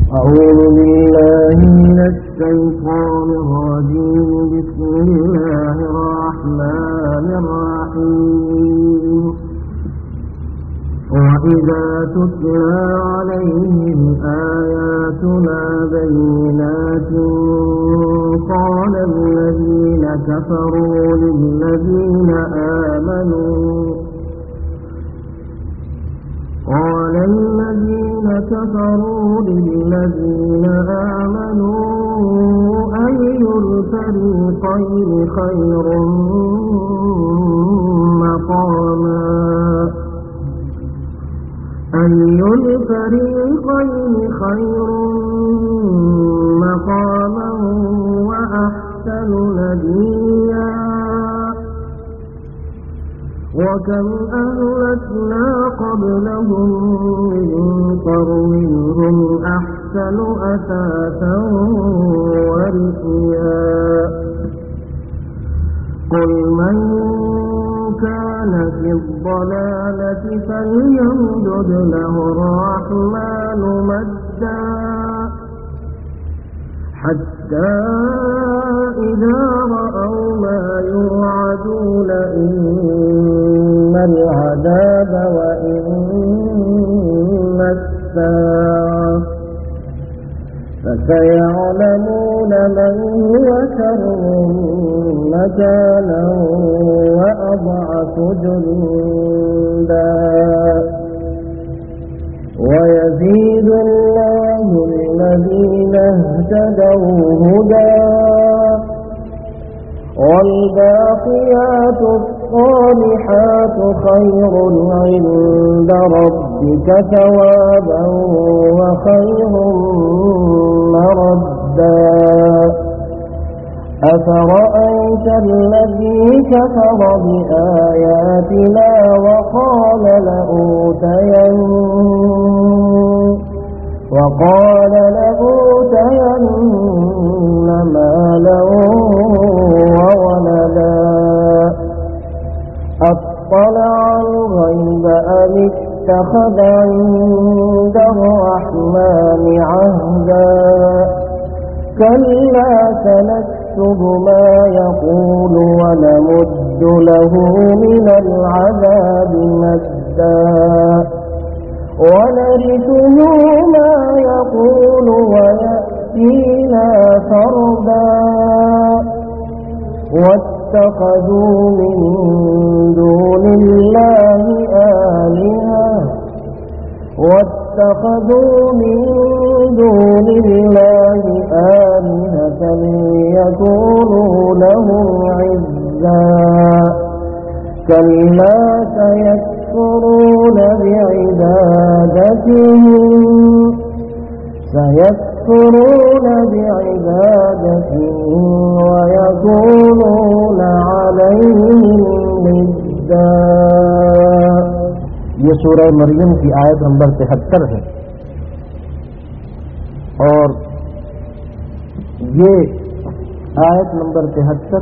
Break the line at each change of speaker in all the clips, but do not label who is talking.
أعوذ بالله من الشيطان الرجيم. بسم الله الرحمن الرحيم. وإذا تتلى عليهم آياتنا بينات قال الذين كفروا للذين آمنوا أي الفريقين خير مقاما وأحسن نديا. وكم أهلكنا قبلهم من قرن هم أحسن أثاثا ورئيا. قل من كان في الضلالة فليمدد له الرحمن مدا حتى إذا رأوا ما يوعدون إما العذاب وإما الساعة فسيعلمون من هو شر مكانا وأضعف جندا. ويزيد الله الذين اهتدوا هدى والباقيات الصالحات خير عند ربك ثوابا وخير مردا. أفرأيت الذي كفر بآياتنا وقال لأوتين مالا وولدا. أطلع الغيب أم اتخذ عند الرحمن عهدا. كلا سنكتب ما يقول ونمد له من العذاب مدا ونرثه ما يقول ويأتينا فردا. واتخذوا من دون الله آلهة ليكونوا لهم عزا. كلا سيكفرون بعبادتهم ويكونون عليهم ضدا.
ये सूरह मरियम की आयत नंबर 73 है और ये आयत नंबर 73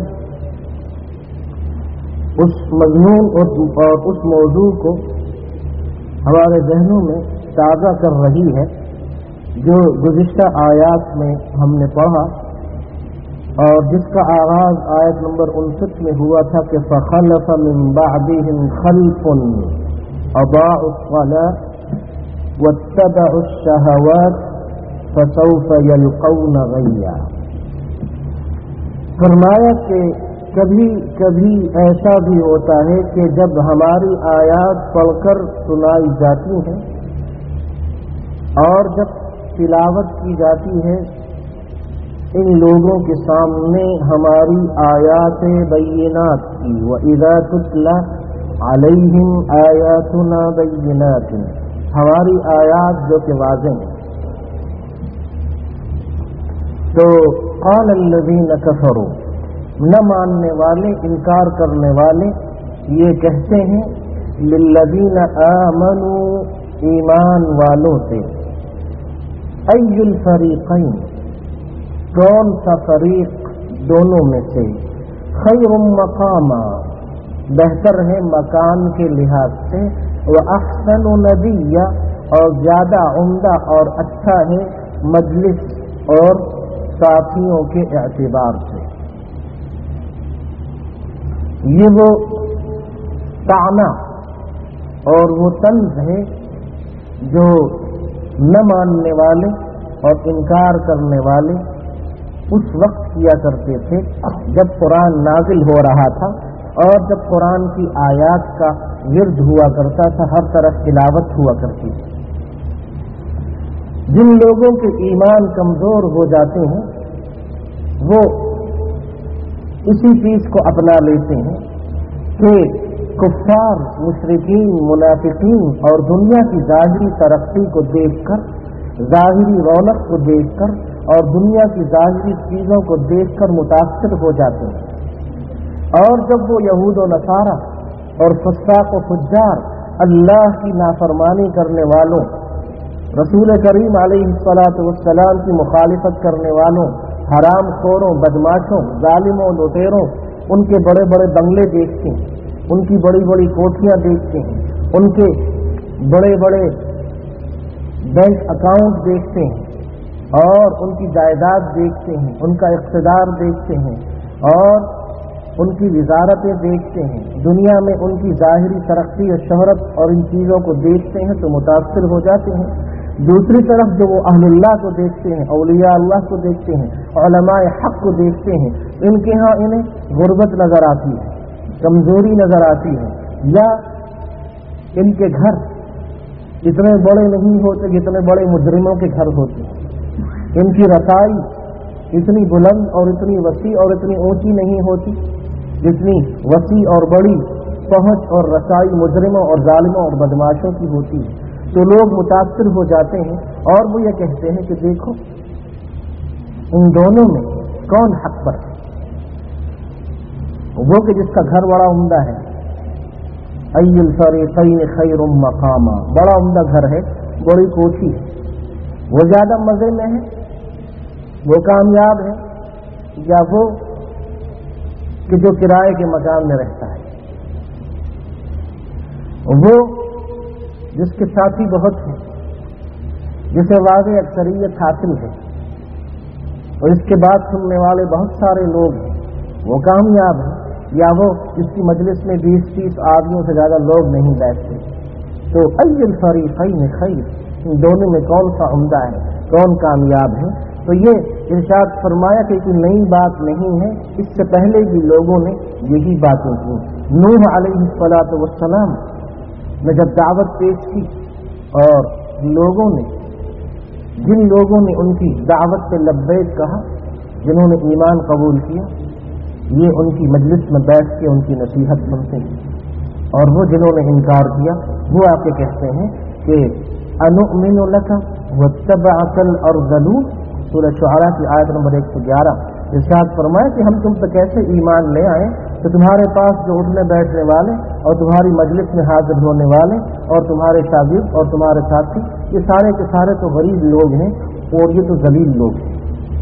उस मज़मून और उस मौजू को हमारे ज़हनों में ताज़ा कर रही है जो गुज़िश्ता आयत में हमने पढ़ा और जिसका आगाज़ आयत नंबर 59 में हुआ था कि फ़ख़लफ़ मिन बअदिहिम ख़ल्फ़ुन अदाअु अस्सलात वत्तबअु अश्शहवात फसौफ यल्क़ौन ग़य्या। फरमाया कि कभी कभी ऐसा भी होता है कि जब हमारी आयत पढ़कर सुनाई जाती हैं और जब तिलावत की जाती है इन लोगों के सामने हमारी आयात बय्यिनात की। व इज़ा तुतला अलैहिम आयातुना बय्यिनात, हमारी आयात जो कि वाज़ेह हैं। तो क़ाल अल्लज़ीना कफ़रू, न मानने वाले, इनकार करने वाले ये कहते हैं लिल्लज़ीना आमनू, ईमान वालों से, अय्युल फ़रीक़ैन, कौन सा फरीक दोनों में से, खैरुम मकामा, बेहतर है मकान के लिहाज से, व अहसनु नदिया, और ज्यादा उम्दा और अच्छा है مجلس اور ساتھیوں کے اعتبار سے۔ یہ وہ طعنہ اور وہ طنز ہے جو نہ ماننے والے اور انکار کرنے والے اس وقت کیا کرتے تھے جب قرآن نازل ہو رہا تھا اور جب قرآن کی آیات کا ورد ہوا کرتا تھا، ہر طرف تلاوت ہوا کرتی تھی۔ جن لوگوں کے ایمان کمزور ہو جاتے ہیں وہ اسی چیز کو اپنا لیتے ہیں کہ کفار، مشرکین، منافقین اور دنیا کی ظاہری ترقی کو دیکھ کر، ظاہری رونق کو دیکھ کر اور دنیا کی ظاہری چیزوں کو دیکھ کر متاثر ہو جاتے ہیں، اور جب وہ یہود و نصارہ اور فساق و فجار، اللہ کی نافرمانی کرنے والوں، رسول کریم علیہ الصلاۃ والسلام کی مخالفت کرنے والوں، حرام خوروں، بدماشوں، ظالموں، لٹیروں، ان کے بڑے بڑے بنگلے دیکھتے ہیں، ان کی بڑی بڑی کوٹھیاں دیکھتے ہیں، ان کے بڑے بڑے بینک اکاؤنٹ دیکھتے ہیں اور ان کی جائیداد دیکھتے ہیں، ان کا اقتدار دیکھتے ہیں اور ان کی وزارتیں دیکھتے ہیں، دنیا میں ان کی ظاہری ترقی اور شہرت اور ان چیزوں کو دیکھتے ہیں تو متاثر ہو جاتے ہیں۔ دوسری طرف جو وہ اہل اللہ کو دیکھتے ہیں، اولیاء اللہ کو دیکھتے ہیں، علماء حق کو دیکھتے ہیں، ان کے ہاں انہیں غربت نظر آتی ہے، کمزوری نظر آتی ہے، یا ان کے گھر اتنے بڑے نہیں ہوتے جتنے بڑے مجرموں کے گھر ہوتے ہیں، ان کی رسائی اتنی بلند اور اتنی وسیع اور اتنی اونچی نہیں ہوتی جتنی وسیع اور بڑی پہنچ اور رسائی مجرموں اور ظالموں اور بدماشوں کی ہوتی ہے۔ تو لوگ متاثر ہو جاتے ہیں اور وہ یہ کہتے ہیں کہ دیکھو ان دونوں میں کون حق پر ہے۔ وہ کہ جس کا گھر بڑا عمدہ ہے، ای الفریقین خیر مقاما، بڑا عمدہ گھر ہے، بڑی کوٹھی ہے، وہ زیادہ مزے میں ہے، وہ کامیاب ہے، یا وہ کہ جو کرائے کے مکان میں رہتا ہے، وہ جس کے ساتھی بہت ہیں، جسے واضح اکثریت حاصل ہے اور اس کے بعد سننے والے بہت سارے لوگ ہیں، وہ کامیاب ہے، یا وہ جس کی مجلس میں 20-30 آدمیوں سے زیادہ لوگ نہیں بیٹھتے۔ تو ای الفریقین خیر، ان دونوں میں کون سا عمدہ ہے، کون کامیاب ہے؟ تو یہ ارشاد فرمایا کہ کوئی نئی بات نہیں ہے، اس سے پہلے بھی لوگوں نے یہی باتیں کی۔ نوح علیہ الصلاۃ والسلام نے جب دعوت پیش کی اور جن لوگوں نے ان کی دعوت پہ لبیک کہا، جنہوں نے ایمان قبول کیا، یہ ان کی مجلس میں بیٹھ کے ان کی نصیحت سنتے ہیں، اور وہ جنہوں نے انکار کیا وہ آپ کے کہتے ہیں کہ انؤمن لک واتبعک الارذلون، سورہ شعراء کی آیت نمبر 111 ارشاد فرمایا کہ ہم تم پہ کیسے ایمان لے آئیں کہ تمہارے پاس جو اٹھنے بیٹھنے والے اور تمہاری مجلس میں حاضر ہونے والے اور تمہارے شاگرد اور تمہارے ساتھی یہ سارے کے سارے تو غریب لوگ ہیں اور یہ تو ذلیل لوگ ہیں۔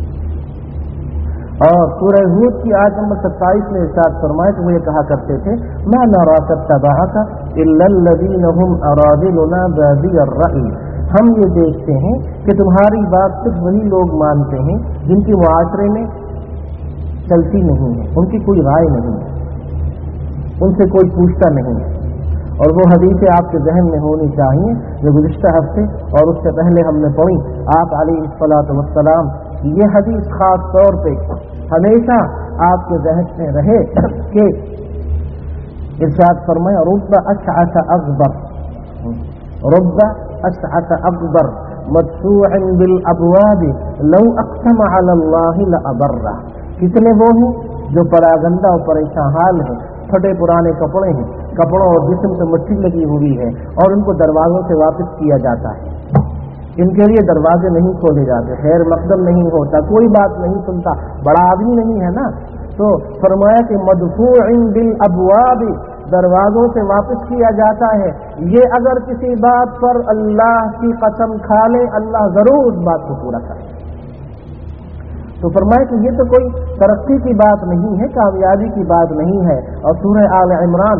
اور سورہ ہود کی آیت نمبر 27 میں ارشاد فرمایا کہ وہ یہ کہا کرتے تھے ما نراک اتبعک الا الذین هم اراذلنا بادی الرأی، ہم یہ دیکھتے ہیں کہ تمہاری بات صرف وہی لوگ مانتے ہیں جن کی معاشرے میں چلتی نہیں ہے، ان کی کوئی رائے نہیں ہے، ان سے کوئی پوچھتا نہیں ہے۔ اور وہ حدیثیں آپ کے ذہن میں ہونی چاہیے جو گزشتہ ہفتے اور اس سے پہلے ہم نے پڑھی، آپ علیہ الصلاۃ والسلام یہ حدیث خاص طور پہ ہمیشہ آپ کے ذہن میں رہے کہ ارشاد فرمایا رب اشعث اغبر، رب اشعث اغبر مدفوع بالابواب لو اقسم علی اللہ لابرہ، کتنے وہ ہیں جو پراگندہ اور پریشان حال ہیں، پھٹے پرانے کپڑے ہیں، کپڑوں اور جسم سے مٹی لگی ہوئی ہے اور ان کو دروازوں سے واپس کیا جاتا ہے، ان کے لیے دروازے نہیں کھولے جاتے، خیر مقدم نہیں ہوتا، کوئی بات نہیں سنتا، بڑا آدمی نہیں ہے نا۔ تو فرمایا کہ مدفوع بالابواب، دروازوں سے واپس کیا جاتا ہے، یہ اگر کسی بات پر اللہ کی قسم کھا لے اللہ ضرور اس بات کو پورا کرے۔ تو فرمایا کہ یہ تو کوئی ترقی کی بات نہیں ہے، کامیابی کی بات نہیں ہے۔ اور سورہ آل عمران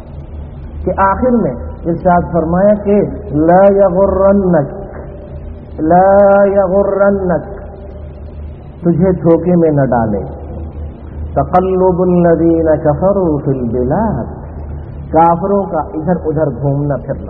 کے آخر میں ارشاد فرمایا کہ لا یغرنک لا یغرنک، تجھے دھوکے میں نہ ڈالے، تقلب الذین کفروا فی البلاد، کافروں کا ادھر ادھر گھومنا پھرنا،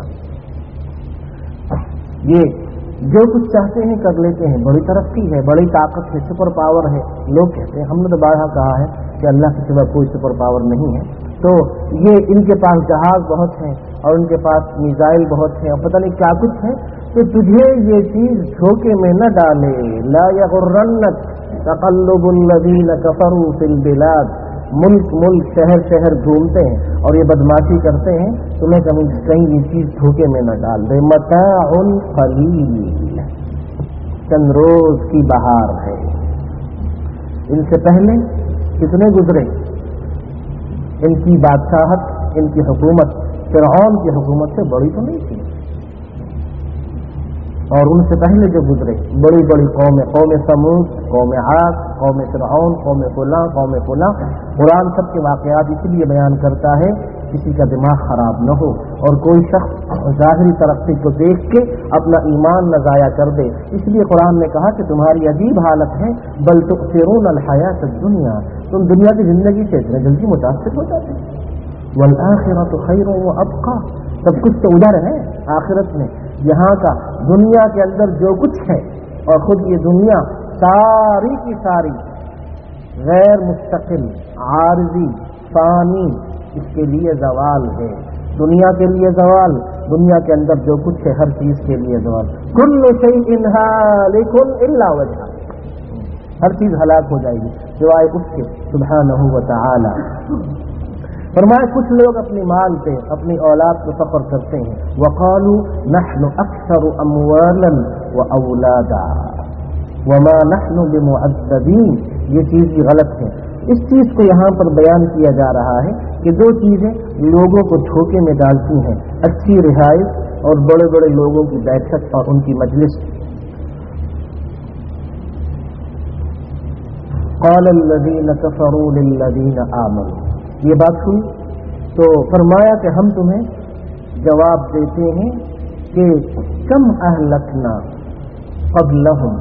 یہ جو کچھ چاہتے ہیں کر لیتے ہیں، بڑی ترقی ہے، بڑی طاقت ہے، سپر پاور ہے، لوگ کہتے ہیں، ہم نے تو بارہا کہا ہے کہ اللہ کے سوا کوئی سپر پاور نہیں ہے، تو یہ ان کے پاس جہاز بہت ہیں اور ان کے پاس میزائل بہت ہیں اور پتہ نہیں کیا کچھ ہے، تو تجھے یہ چیز دھوکے میں نہ ڈالے، لا یغرنک تقلب الذین کفروا فی البلاد، ملک ملک شہر شہر گھومتے ہیں اور یہ بدماشی کرتے ہیں، تمہیں کہیں یہ چیز دھوکے میں نہ ڈال دے، متاع قلیل، چند روز کی بہار ہے۔ ان سے پہلے کتنے گزرے، ان کی بادشاہت، ان کی حکومت فرعون کی حکومت سے بڑی تو نہیں تھی، اور ان سے پہلے جو گزرے بڑی بڑی قومیں، قوم سمود، قوم عاد، قوم فرعون، قوم فلاں، قوم فلاں، قرآن سب کے واقعات اس لیے بیان کرتا ہے کسی کا دماغ خراب نہ ہو اور کوئی شخص ظاہری ترقی کو دیکھ کے اپنا ایمان نہ ضائع کر دے، اس لیے قرآن نے کہا کہ تمہاری عجیب حالت ہے، بل تؤثرون الحیات الدنیا، تم دنیا کی زندگی سے اتنے جلدی متاثر ہو جاتے ہیں، والآخرۃ خیر وابقیٰ، سب کچھ تو ادھر ہے آخرت میں، یہاں کا دنیا کے اندر جو کچھ ہے، اور خود یہ دنیا ساری کی ساری غیر مستقل، عارضی، فانی، اس کے لیے زوال ہے، دنیا کے لیے زوال، دنیا کے اندر جو کچھ ہے ہر چیز کے لیے زوال، کل شیء ہالک الا وجہہ، ہر چیز ہلاک ہو جائے گی سوائے اس کے سبحانہ و تعالی۔ فرمایا کچھ لوگ اپنی مال پہ، اپنی اولاد پہ فخر کرتے ہیں، وقالوا نحن اکثر اموالا واولادا وما نحن بمعذبین، یہ چیز بھی غلط ہے۔ اس چیز کو یہاں پر بیان کیا جا رہا ہے کہ دو چیزیں لوگوں کو دھوکے میں ڈالتی ہیں، اچھی رہائش اور بڑے بڑے لوگوں کی بیٹھک اور ان کی مجلس۔ قال الذین کفروا للذین آمنوا، یہ بات ہوئی تو فرمایا کہ ہم تمہیں جواب دیتے ہیں کہ کم اہلکنا قبلہم،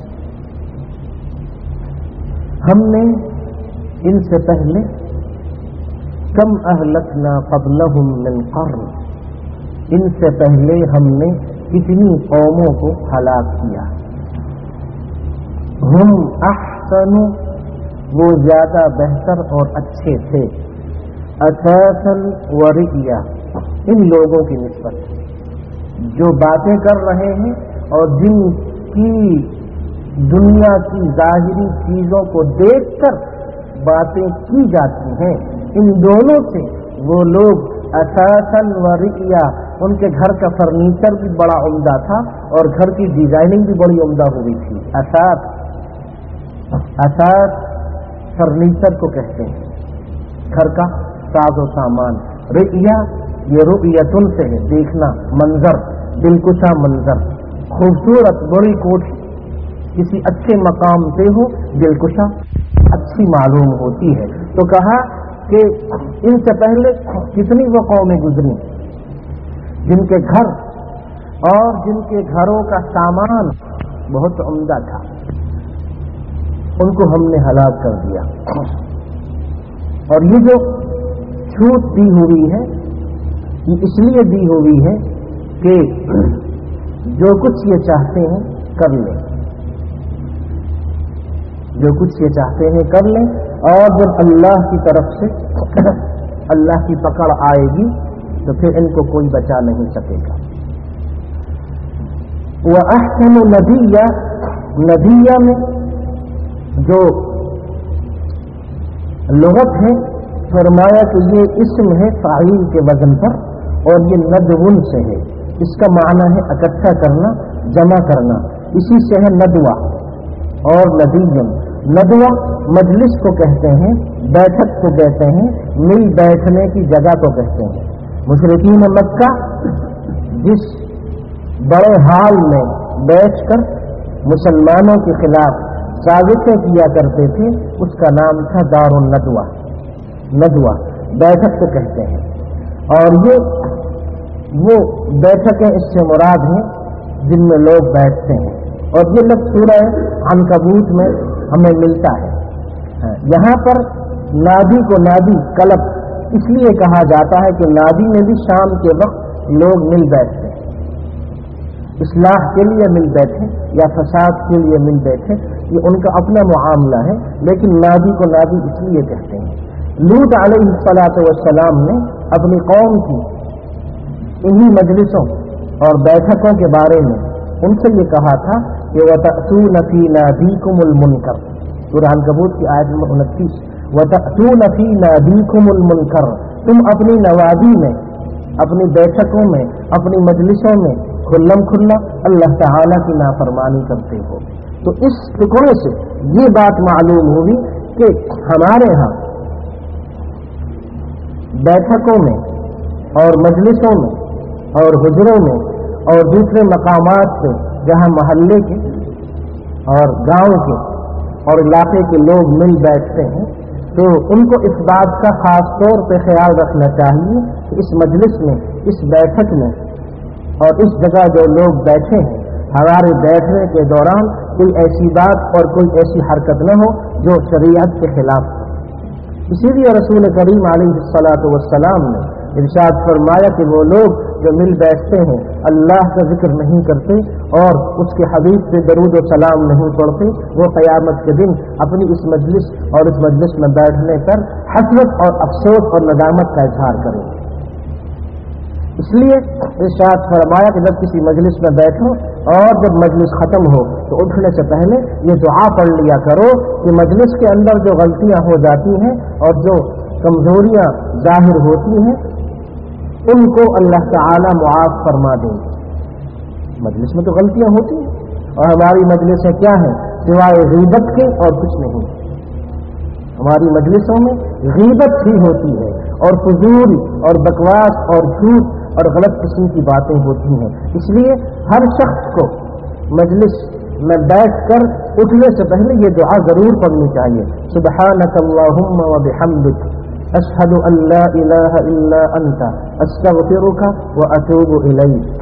ہم نے ان سے پہلے، کم اہلکنا قبلہم من قرن، ان سے پہلے ہم نے کتنی قوموں کو ہلاک کیا، ہم احسن، وہ زیادہ بہتر اور اچھے تھے، اثاثا ورئیا، ان لوگوں کی نسبت جو باتیں کر رہے ہیں اور جن کی دنیا کی ظاہری چیزوں کو دیکھ کر باتیں کی جاتی ہیں، ان دونوں سے وہ لوگ اثاثا ورئیا، ان کے گھر کا فرنیچر بھی بڑا عمدہ تھا اور گھر کی ڈیزائننگ بھی بڑی عمدہ ہوئی تھی۔ اثاث فرنیچر کو کہتے ہیں، گھر کا ساز و سامان۔ رئیا، یہ رؤیتن سے ہے، دیکھنا، منظر، دلکشا منظر، خوبصورت بڑی کوٹھی کسی اچھے مقام سے ہو، دلکشا اچھی معلوم ہوتی ہے۔ تو کہا کہ ان سے پہلے کتنی وہ قومیں گزری جن کے گھر اور جن کے گھروں کا سامان بہت عمدہ تھا، ان کو ہم نے ہلاک کر دیا۔ اور یہ جو چھوٹ دی ہوئی ہے یہ اس لیے دی ہوئی ہے کہ جو کچھ یہ چاہتے ہیں کر لیں، جو کچھ یہ چاہتے ہیں کر لیں، اور جب اللہ کی طرف سے اللہ کی پکڑ آئے گی تو پھر ان کو کوئی بچا نہیں سکے گا۔ وَأَحْسَنُ نَبِيًّا، نبیہ میں جو لغت ہے فرمایا کہ یہ اسم ہے فاعل کے وزن پر، اور یہ ندون سے ہے، اس کا معنی ہے اکٹھا کرنا، جمع کرنا، اسی سے ہے ندوہ اور ندیم۔ ندوہ مجلس کو کہتے ہیں، بیٹھک کو کہتے ہیں، مل بیٹھنے کی جگہ کو کہتے ہیں۔ مشرکین مکہ جس بڑے ہال میں بیٹھ کر مسلمانوں کے خلاف سازشیں کیا کرتے تھے، اس کا نام تھا دار الندوہ، ندوہ بیٹھک کو کہتے ہیں۔ اور یہ وہ بیٹھکیں اس سے مراد ہیں جن میں لوگ بیٹھتے ہیں، اور یہ لفظ سورہ عنکبوت میں ہمیں ملتا ہے۔ یہاں پر نادی کو نادی کلب اس لیے کہا جاتا ہے کہ نادی میں بھی شام کے وقت لوگ مل بیٹھتے ہیں، اصلاح کے لیے مل بیٹھے یا فساد کے لیے مل بیٹھے، یہ ان کا اپنا معاملہ ہے، لیکن نادی کو نادی اس لیے کہتے ہیں۔ لوط علیہ الصلاۃ والسلام نے اپنی قوم کی انہی مجلسوں اور بیٹھکوں کے بارے میں ان سے یہ کہا تھا کہ وَتَأْتُونَ فِي نَادِيكُمُ الْمُنْكَرَ، سورہ عنکبوت کی آیت نمبر 29، وَتَأْتُونَ فِي نَادِيكُمُ الْمُنْكَرَ، تم اپنی نوادی میں، اپنی بیٹھکوں میں، اپنی مجلسوں میں کھلم کھلا اللہ تعالیٰ کی نافرمانی کرتے ہو۔ تو اس ٹکڑے سے یہ بات معلوم ہوئی کہ ہمارے ہاں بیٹھکوں میں اور مجلسوں میں اور حجروں میں اور دوسرے مقامات پہ جہاں محلے کے اور گاؤں کے اور علاقے کے لوگ مل بیٹھتے ہیں، تو ان کو اس بات کا خاص طور پہ خیال رکھنا چاہیے کہ اس مجلس میں، اس بیٹھک میں اور اس جگہ جو لوگ بیٹھے ہیں، ہمارے بیٹھنے کے دوران کوئی ایسی بات اور کوئی ایسی حرکت نہ ہو جو شریعت کے خلاف ہو۔ اسی لیے رسول کریم علیہ الصلاۃ والسلام نے ارشاد فرمایا کہ وہ لوگ جو مل بیٹھتے ہیں، اللہ کا ذکر نہیں کرتے اور اس کے حبیب پہ درود و سلام نہیں پڑھتے، وہ قیامت کے دن اپنی اس مجلس اور اس مجلس میں بیٹھنے پر حسرت اور افسوس اور ندامت کا اظہار کریں۔ اس لیے ارشاد فرمایا کہ جب کسی مجلس میں بیٹھو اور جب مجلس ختم ہو تو اٹھنے سے پہلے یہ دعا پڑھ لیا کرو کہ مجلس کے اندر جو غلطیاں ہو جاتی ہیں اور جو کمزوریاں ظاہر ہوتی ہیں ان کو اللہ تعالی معاف فرما دیں۔ مجلس میں تو غلطیاں ہوتی ہیں اور ہماری مجلسیں کیا ہیں؟ سوائے غیبت کے اور کچھ نہیں۔ ہماری مجلسوں میں غیبت ہی ہوتی ہے اور فضول اور بکواس اور جھوٹ اور غلط قسم کی باتیں ہوتی ہیں۔ اس لیے ہر شخص کو مجلس میں بیٹھ کر اٹھنے سے پہلے یہ دعا ضرور پڑھنی چاہیے، سبحانک اللہم وبحمدک اشہد ان لا الہ الا انت استغفرک واتوب الیک۔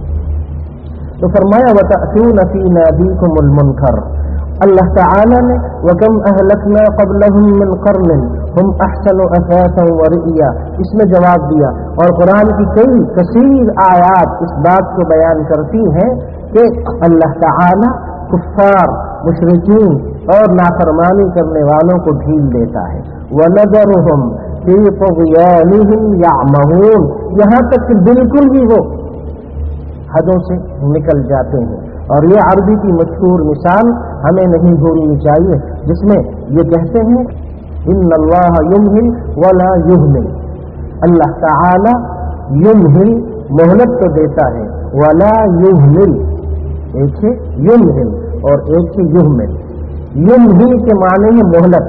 تو فرمایا وتأتون فی نادیکم المنکر، اللہ تعالی نے وَكَمْ أَهْلَكْنَا قَبْلَهُمْ مِنْ قَرْنٍ هُمْ أَحْسَنُ أَثَاثًا وَرِئْيًا، اس میں جواب دیا۔ اور قرآن کی کئی کثیر آیات اس بات کو بیان کرتی ہیں کہ اللہ تعالی کفار، مشرکین اور نافرمانی کرنے والوں کو ڈھیل دیتا ہے۔ وَنَذَرُهُمْ فِي طُغْيَانِهِمْ يَعْمَهُونَ، یہاں تک کہ بالکل بھی وہ حدوں سے نکل جاتے ہیں۔ اور یہ عربی کی مشہور مثال ہمیں نہیں بھولنی چاہیے جس میں یہ کہتے ہیں ان اللہ یمہل ولا یہمل، اللہ تعالی یمہل مہلت تو دیتا ہے، ولا یہمل، ایک ہے یمہل اور ایک ہے یہمل۔ یمہل کے معنی ہے مہلت،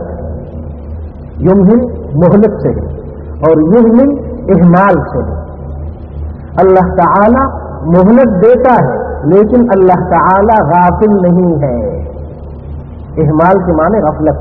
یمہل مہلت سے ہے اور یہمل اہمال سے ہے۔ اللہ تعالی مہلت دیتا ہے لیکن اللہ تعالی غافل نہیں ہے، اہمال کے معنی غفلت۔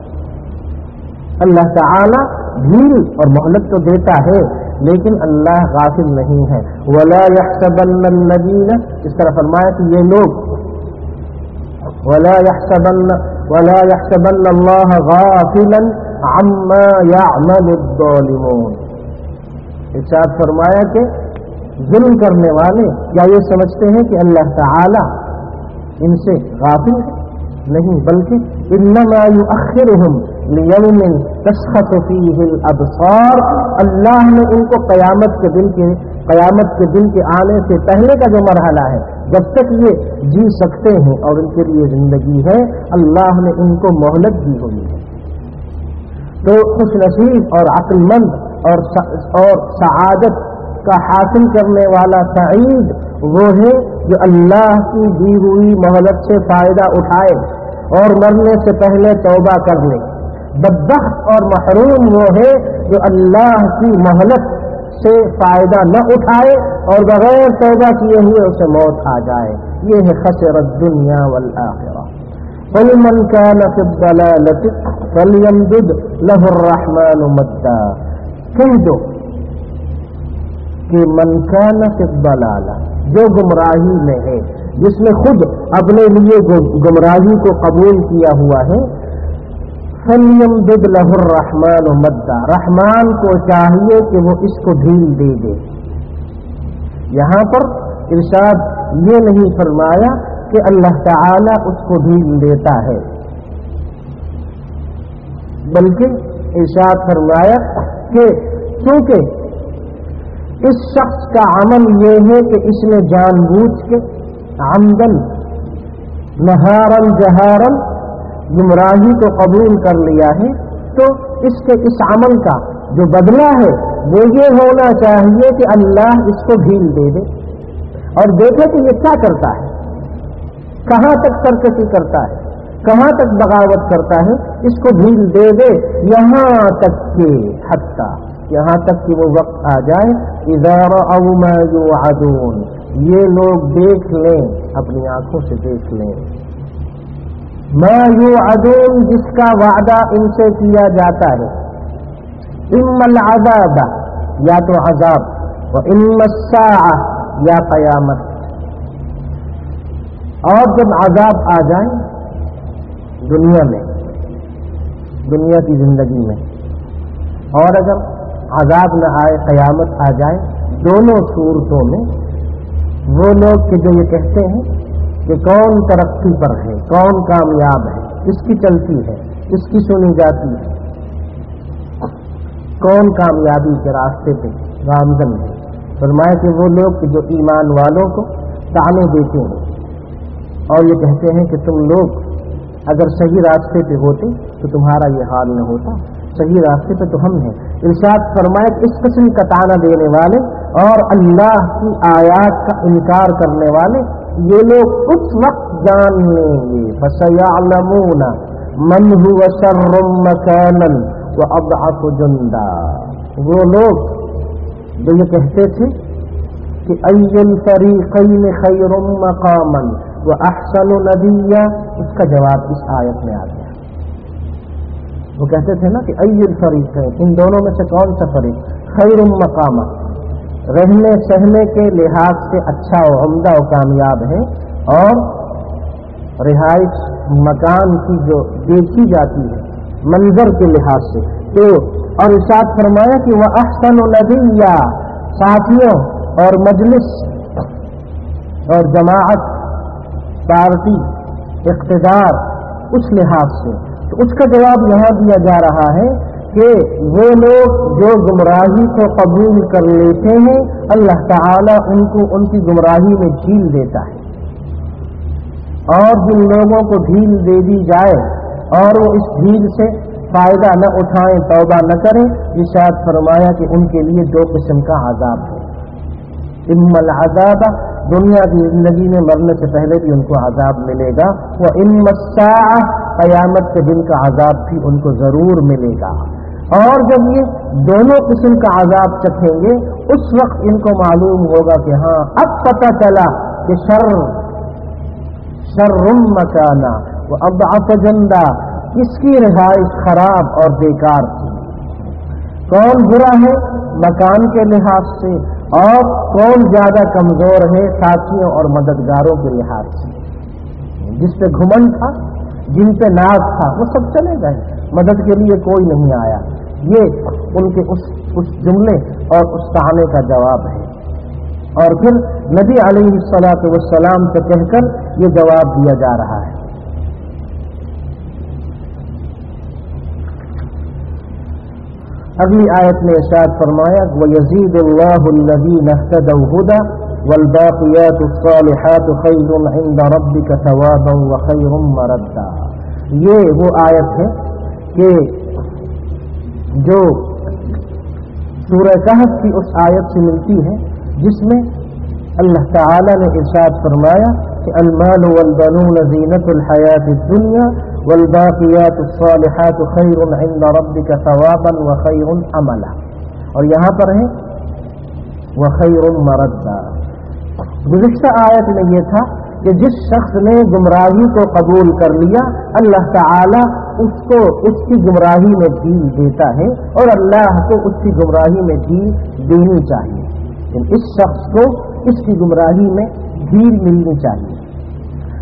اللہ تعالی ڈھیل اور مہلت تو دیتا ہے لیکن اللہ غافل نہیں ہے۔ وَلَا يَحْسَبَنَّ الَّذِينَ، اس طرح فرمایا کہ یہ لوگ وَلَا يَحْسَبَنَّ اللَّهَ غَافِلًا عَمَّا يَعْمَلُ الظَّالِمُونَ، ارشاد فرمایا کہ ظلم کرنے والے کیا یہ سمجھتے ہیں کہ اللہ تعالی ان سے غافل ہے؟ نہیں، بلکہ انما یؤخرہم لیوم تشخص فیہ الابصار، اللہ نے ان کو قیامت کے دن کے آنے سے پہلے کا جو مرحلہ ہے، جب تک یہ جی سکتے ہیں اور ان کے لیے زندگی ہے، اللہ نے ان کو مہلت دی ہوئی ہے۔ تو خوش نصیب اور عقل مند اور سعادت کا حاصل کرنے والا سعید وہ ہے جو اللہ کی دی ہوئی مہلت سے فائدہ اٹھائے اور مرنے سے پہلے توبہ کر لے۔ بدبخت اور محروم وہ ہے جو اللہ کی مہلت سے فائدہ نہ اٹھائے اور بغیر توبہ کیے ہوئے اسے موت آ جائے۔ یہ ہے خسر الدنیا والآخرہ۔ فَلْمَنْ كَانَ فِي الضَّلَالَةِ فَلْيَمْدُدْ لَهُ الرَّحْمَنُ مَدًّا، کہہ دو کہ من کان فی الضلالہ، جو گمراہی میں ہے جس نے خود اپنے لیے گمراہی کو قبول کیا ہوا ہے، فَلْيَمْدُدْ لَهُ الرَّحْمَنُ مَدًّا، رحمان کو چاہیے کہ وہ اس کو ڈھیل دے دے۔ یہاں پر ارشاد یہ نہیں فرمایا کہ اللہ تعالی اس کو ڈھیل دیتا ہے، بلکہ ارشاد فرمایا کہ چونکہ اس شخص کا عمل یہ ہے کہ اس نے جان بوجھ کے عمدن نہارن جہارن گمراہی کو قبول کر لیا ہے، تو اس کے اس عمل کا جو بدلہ ہے وہ یہ ہونا چاہیے کہ اللہ اس کو ڈھیل دے دے، اور دیکھے کہ یہ کیا کرتا ہے، کہاں تک سرکشی کرتا ہے، کہاں تک بغاوت کرتا ہے، اس کو ڈھیل دے دے، یہاں تک کہ حتیٰ یہاں تک کہ وہ وقت آ جائے اذا رأوا ما یوعدون، یہ لوگ دیکھ لیں، اپنی آنکھوں سے دیکھ لیں، ما یوعدون، جس کا وعدہ ان سے کیا جاتا ہے، اما العذاب، یا تو عذاب، و اما الساعہ، یا قیامت۔ اور جب عذاب آ جائے دنیا میں، دنیا کی زندگی میں، اور اگر عذاب نہ آئے، قیامت آ جائے، دونوں صورتوں میں وہ لوگ کہ جو یہ کہتے ہیں کہ کون ترقی پر ہے، کون کامیاب ہے، کس کی چلتی ہے، کس کی سنی جاتی ہے، کون کامیابی کے راستے پہ گامزن ہے، فرمایا کہ وہ لوگ کہ جو ایمان والوں کو طعنے دیتے ہیں اور یہ کہتے ہیں کہ تم لوگ اگر صحیح راستے پہ ہوتے تو تمہارا یہ حال نہ ہوتا، صحیح راستے پہ تو ہم ہیں۔ ارشاد فرمایا کہ اس قسم کا طعنہ دینے والے اور اللہ کی آیات کا انکار کرنے والے یہ لوگ اس وقت جان لیں گے، فَسَيَعْلَمُونَ مَنْ هُوَ شَرٌّ مَكَانًا وَأَضْعَفُ جُنْدًا، وہ لوگ جو یہ کہتے تھے کہ أَيُّ الْفَرِيقَيْنِ خَيْرٌ مَقَامًا وَأَحْسَنُ نَدِيًّا، اس کا جواب اس آیت میں آ گیا۔ وہ کہتے تھے نا کہ أَيُّ الْفَرِيقَيْنِ، ان دونوں میں سے کون سا فریق، خیر مقامہ، رہنے سہنے کے لحاظ سے اچھا و عمدہ و کامیاب ہے، اور رہائش مکان کی جو دیکھی جاتی ہے منظر کے لحاظ سے تو، اور ارشاد فرمایا کہ وہ احسن ندیہ، ساتھیوں اور مجلس اور جماعت، پارٹی، اقتدار، اس لحاظ سے، تو اس کا جواب یہاں دیا جا رہا ہے کہ وہ لوگ جو گمراہی کو قبول کر لیتے ہیں اللہ تعالیٰ ان کو ان کی گمراہی میں ڈھیل دیتا ہے، اور جن لوگوں کو ڈھیل دے دی جائے اور وہ اس ڈھیل سے فائدہ نہ اٹھائیں، توبہ نہ کریں، ارشاد فرمایا کہ ان کے لیے دو قسم کا عذاب ہے، اما العذاب، دنیا کی زندگی میں مرنے سے پہلے بھی ان کو عذاب ملے گا، وہ اما الساعہ، قیامت کے دن کا عذاب بھی ان کو ضرور ملے گا، اور جب یہ دونوں قسم کا عذاب چکھیں گے اس وقت ان کو معلوم ہوگا کہ ہاں اب پتہ چلا کہ شر مکانا واضعف جندا، کس کی رہائش خراب اور بیکار تھی، کون برا ہے مکان کے لحاظ سے اور کون زیادہ کمزور ہے ساتھیوں اور مددگاروں کے لحاظ سے، جس پہ گھمنڈ تھا، جن پہ ناز تھا، وہ سب چلے گئے، مدد کے لیے کوئی نہیں آیا۔ یہ ان کے اس جملے اور اس طعنے کا جواب ہے، اور پھر نبی علیہ الصلوۃ والسلام سے کہہ کر یہ جواب دیا جا رہا ہے۔ اگلی آیت میں ارشاد فرمایا وَيَزِيدُ اللَّهُ الَّذِينَ اهْتَدَوْا هُدًى وَالْبَاقِيَاتُ الصَّالِحَاتُ خَيْرٌ عِندَ رَبِّكَ ثَوَابًا وَخَيْرٌ مَرَدًّا، یہ وہ آیت ہے کہ جو سورہ کہف کی اس آیت سے ملتی ہے جس میں اللہ تعالی نے ارشاد فرمایا کہ المال والبنون زینة الحیاة الدنیا والباقیات الصالحات خیر عند ربک ثوابا وخیر عملا، اور یہاں پر ہے وخیر مردا۔ گزشتہ آیت میں یہ تھا کہ جس شخص نے گمراہی کو قبول کر لیا اللہ تعالی اس کو اس کی گمراہی میں ڈھیل دیتا ہے، اور اللہ کو اس کی گمراہی میں ڈھیل دینی چاہیے، اس شخص کو اس کی گمراہی میں ڈھیل ملنی چاہیے۔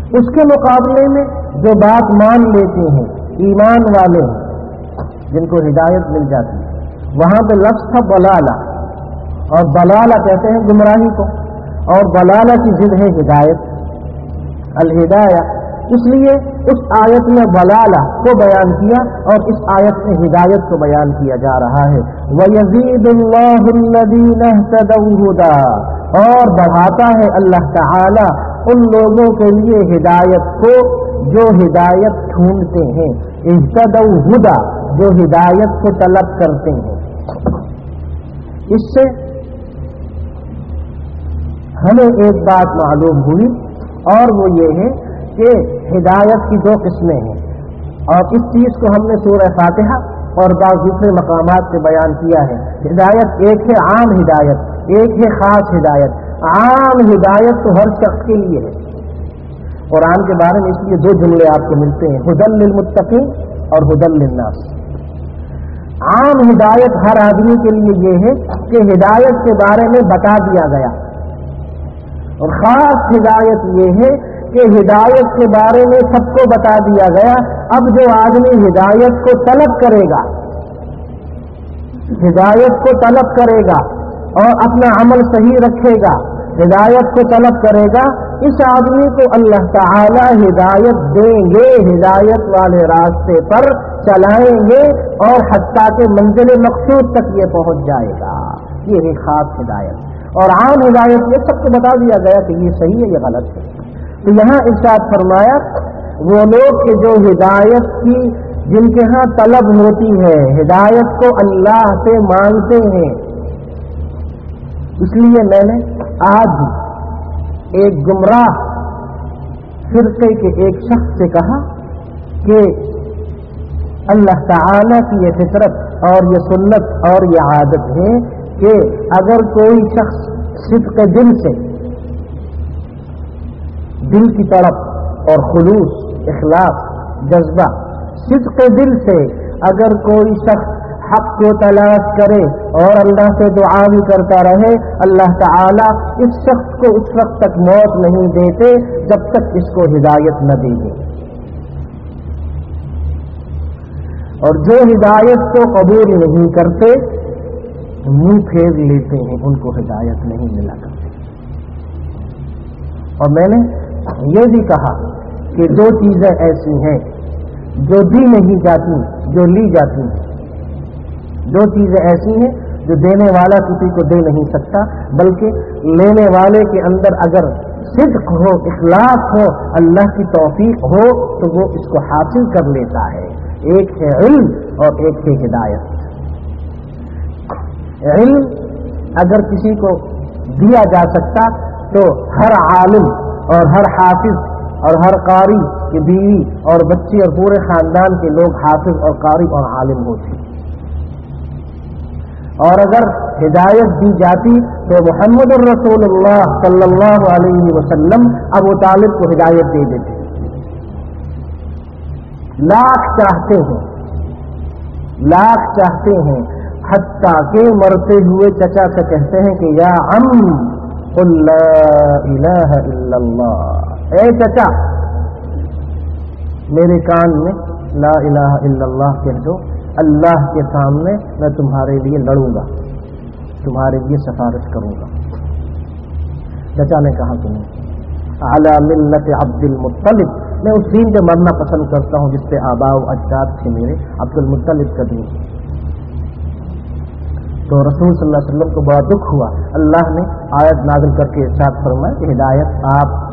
اس کے مقابلے میں جو بات مان لیتے ہیں ایمان والے ہیں جن کو ہدایت مل جاتی ہے، وہاں پہ لفظ تھا بلالہ، اور بلالہ کہتے ہیں گمراہی کو، اور بلالہ کی ضد ہے ہدایت، الہدایہ۔ اس لیے اس آیت میں بلالہ کو بیان کیا اور اس آیت میں ہدایت کو بیان کیا جا رہا ہے۔ وَيَزِيدُ اللَّهُ الَّذِينَ اهْتَدَوْا هُدًى، اور بڑھاتا ہے اللہ تعالی ان لوگوں کے لیے ہدایت کو جو ہدایت ڈھونڈتے ہیں، اهتدوا هدى، جو ہدایت کو طلب کرتے ہیں۔ اس سے ہمیں ایک بات معلوم ہوئی، اور وہ یہ ہے کہ ہدایت کی دو قسمیں ہیں، اور اس چیز کو ہم نے سورہ فاتحہ اور بعض دوسرے مقامات سے بیان کیا ہے۔ ہدایت ایک ہے عام ہدایت، ایک ہے خاص ہدایت۔ عام ہدایت تو ہر شخص کے لیے ہے۔ قرآن کے بارے میں اس لیے دو جملے آپ کو ملتے ہیں، ھدی للمتقین اور ھدی للناس۔ عام ہدایت ہر آدمی کے لیے یہ ہے کہ ہدایت کے بارے میں بتا دیا گیا، اور خاص ہدایت یہ ہے کہ ہدایت کے بارے میں سب کو بتا دیا گیا۔ اب جو آدمی ہدایت کو طلب کرے گا، ہدایت کو طلب کرے گا اور اپنا عمل صحیح رکھے گا، ہدایت کو طلب کرے گا، اس آدمی کو اللہ تعالی ہدایت دیں گے، ہدایت والے راستے پر چلائیں گے، اور حتیٰ کہ منزل مقصود تک یہ پہنچ جائے گا۔ یہ ہے خاص ہدایت۔ اور عام ہدایت یہ سب کو بتا دیا گیا کہ یہ صحیح ہے، یہ غلط ہے۔ تو یہاں ارشاد فرمایا وہ لوگ کہ جو ہدایت کی جن کے ہاں طلب ہوتی ہے، ہدایت کو اللہ سے مانگتے ہیں۔ اس لیے میں نے آج ایک گمراہ فرقے کے ایک شخص سے کہا کہ اللہ تعالی کی یہ فطرت اور یہ سنت اور یہ عادت ہے کہ اگر کوئی شخص صدق دل سے، دل کی طرف اور خلوص، اخلاص، جذبہ، صدق دل سے اگر کوئی شخص حق کو تلاش کرے اور اللہ سے دعا بھی کرتا رہے، اللہ تعالی اس شخص کو اس وقت تک موت نہیں دیتے جب تک اس کو ہدایت نہ دیں گے۔ اور جو ہدایت کو قبول نہیں کرتے منہ پھیر لیتے ہیں، ان کو ہدایت نہیں ملا کرتی۔ اور میں نے یہ بھی کہا کہ دو چیزیں ایسی ہیں جو دی نہیں جاتی، جو لی جاتی ہیں۔ دو چیزیں ایسی ہیں جو دینے والا کسی کو دے نہیں سکتا، بلکہ لینے والے کے اندر اگر صدق ہو، اخلاص ہو، اللہ کی توفیق ہو تو وہ اس کو حاصل کر لیتا ہے۔ ایک ہے علم اور ایک ہے ہدایت۔ علم اگر کسی کو دیا جا سکتا تو ہر عالم اور ہر حافظ اور ہر قاری کی بیوی اور بچے اور پورے خاندان کے لوگ حافظ اور قاری اور عالم ہوتے۔ اور اگر ہدایت دی جاتی تو محمد الرسول اللہ صلی اللہ علیہ وسلم ابو طالب کو ہدایت دے دیتے۔ لاکھ چاہتے ہیں حتیٰ کہ مرتے ہوئے چچا سے کہتے ہیں کہ یا عم قل لا الہ الا اللہ، اے چچا میرے کان میں لا الہ الا اللہ کہہ دو، اللہ کے سامنے میں تمہارے لیے لڑوں گا، تمہارے لیے سفارش کروں گا۔ چچا نے کہا تمہیں علی ملت عبد المطلب، میں اس دین پہ مرنا پسند کرتا ہوں جس پہ آباء و اجداد تھے میرے، عبد المطلب کا دین۔ تو رسول صلی اللہ علیہ وسلم کو بڑا دکھ ہوا، اللہ نے آیت نازل کر کے ارشاد فرمایا کہ ہدایت آپ